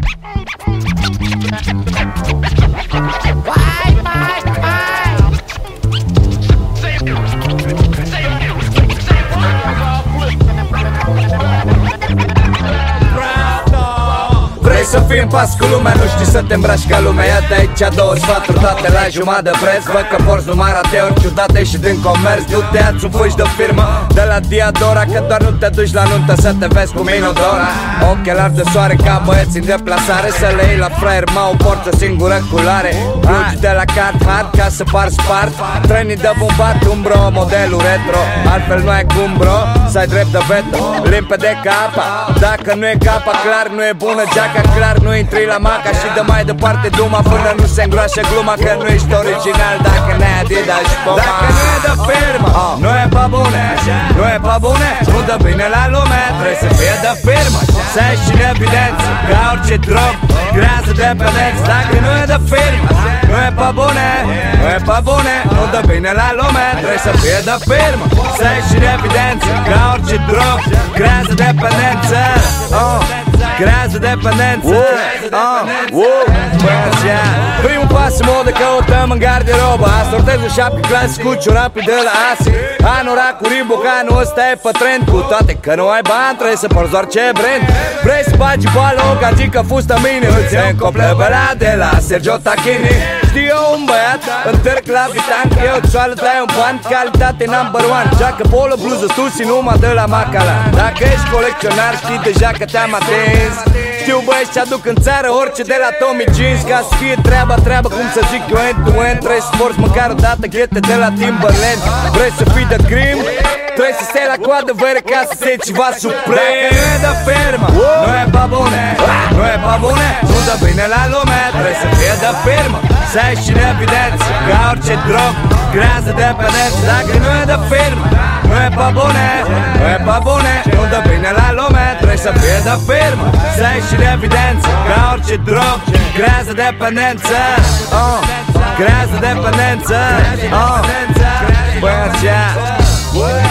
Să fim pas cu lumea, nu știi să te îmbraci ca lumea. Iată aici două sfaturi, toate la jumătate de preț. Văd că porți numai rateuri ciudate și din comerț. Du-te, ați un fugi de firmă de la Diadora, că doar nu te duci la nuntă să te vezi cu Minodora. Ochelari de soare ca băieți în deplasare, să le iei la fraier, mă o portă singură culoare. Blugi de la Cat Hard ca să par spart. Trenii de bombat, umbro, modelul retro. Altfel nu ai cum bro, să ai drept de veto. Limpede ca apa, dacă nu e capa, clar nu e bună geaca. Clar nu intri la maca și dă mai departe duma până nu se îngroașă gluma, că nu ești original dacă n-ai Adidas și Puma. Dacă nu e de firmă, nu e pe bune, nu e pe bune, nu dă bine la lume. Trebuie să fie de firmă, să ieși în evidență, ca orice drog, creează dependență. Dacă nu e de firmă, nu e pe bune, nu e pe bune, nu dă bine la lume. Trebuie să fie de firmă, să ieși în evidență, ca orice drog, creează dependență. Creează dependență. Primul pas în modă, căutăm în garderobă. Asortez o șapcă clasic cu ciorapii de la Asi. Anorac cu Ribocanul ăsta e pe trend. Cu toate că nu ai bani, trebuie să porți doar ce brand. Vrei să bagi balo, ca zică fustă mine. Îți iei în coplebela de la Sergio Tacchini. Știi eu un băiat, înterc la vitan, că eu țoală tai un pan, calitate number one. Jacă polo, bluză, stusi, numai de la Macala. Dacă ești colecționar, știi deja că te-am atins. Știu băieți ce aduc în țară orice de la Tommy Jeans. Ca să fie treaba, cum să zic eu, end-to-end. Trebuie să porți măcar o dată ghete de la Timberland. Vrei să fii de grim? Trebuie să stai la coadă vere ca să se ceva suprem. Dacă nu e de firmă, nu e pe bune, nu e pe bune, nu dă bine la lume. Trebuie să fie de firmă, să ieși în evidență, ca orice drog, creează dependență. Dacă nu e de firmă, nu e pe bune, nu e pe bune, nu dă bine la lume. Trebuie să fie de firmă, să ieși în evidență, ca orice drog, creează dependență. Creează dependență. Băiați,